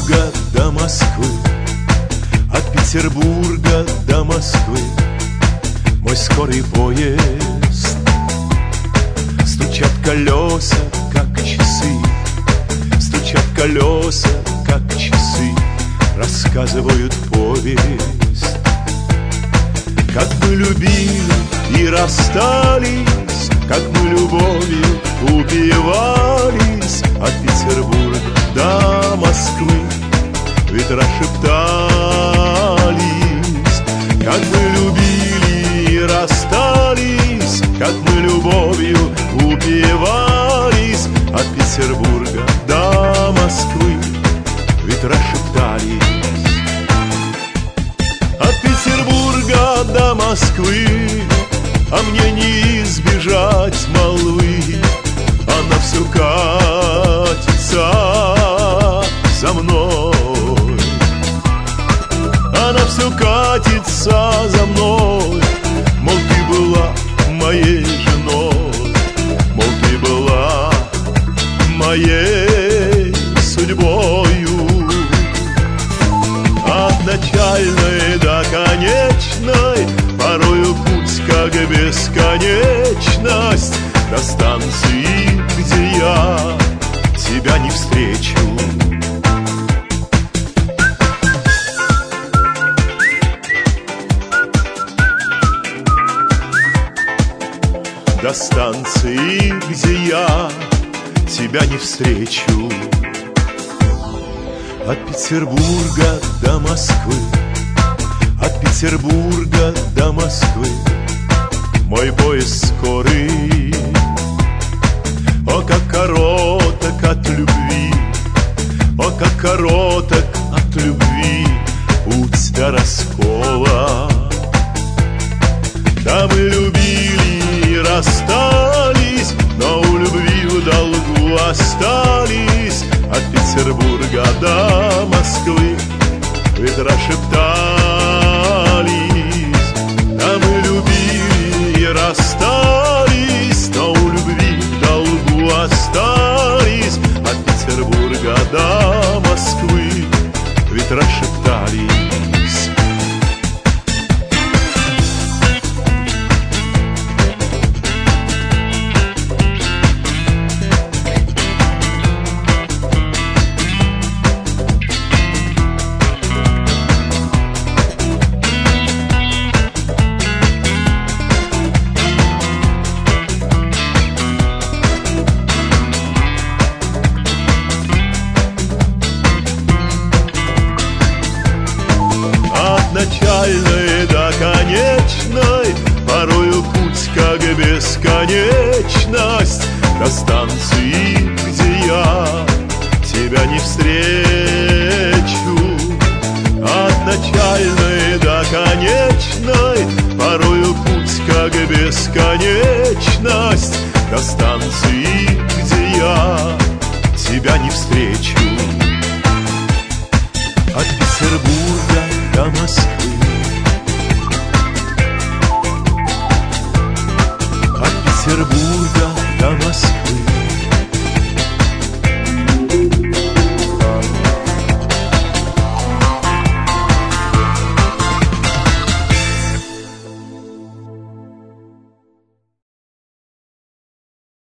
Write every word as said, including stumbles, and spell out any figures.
Петербурга до Москвы, от Петербурга до Москвы мой скорый поезд. Стучат колеса, как часы, стучат колеса, как часы, рассказывают повесть. Как мы любили и расстались, как мы любовью убивались, от Петербурга до Москвы ветра шептались. Как мы любили и расстались, как мы любовью убивались, от Петербурга до Москвы ветра шептались. От Петербурга до Москвы, а мне не избежать молвы. Она все катится за мной, она все катится за мной. Мол, ты была моей женой, мол, ты была моей судьбою. От начальной до конечной порою путь как бесконечность, до станции, где я тебя не встречу. До станции, где я тебя не встречу. От Петербурга до Москвы, от Петербурга до Москвы мой поезд скорый. О, как короток от любви, о, как короток от любви путь до раскола. Да мы любили и расстались, но у любви в долгу остались. От Петербурга до Москвы ветра шептались. Да мы любили и расстались, но у любви в долгу остались. От Петербурга до Москвы ветра шептались. Начальной до конечной порою путь как бесконечность, до станции, где я тебя не встречу. От начальной до конечной порою путь как бесконечность, до станции, где я тебя не встречу. От Петербурга до Москвы,